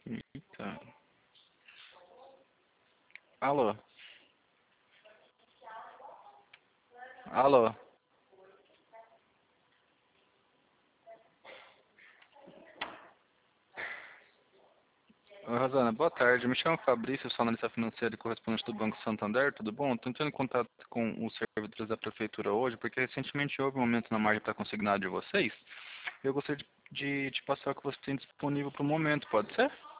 Eita. Alô? Alô? Oi, Rosana, boa tarde. Me chamo Fabrício, sou analista financeiro e correspondente do Banco Santander, tudo bom? Estou entrando em contato com os servidores da prefeitura hoje, porque recentemente houve um aumento na margem para consignado de vocês. Eu gostaria de te passar o que você tem disponível para o momento, pode ser?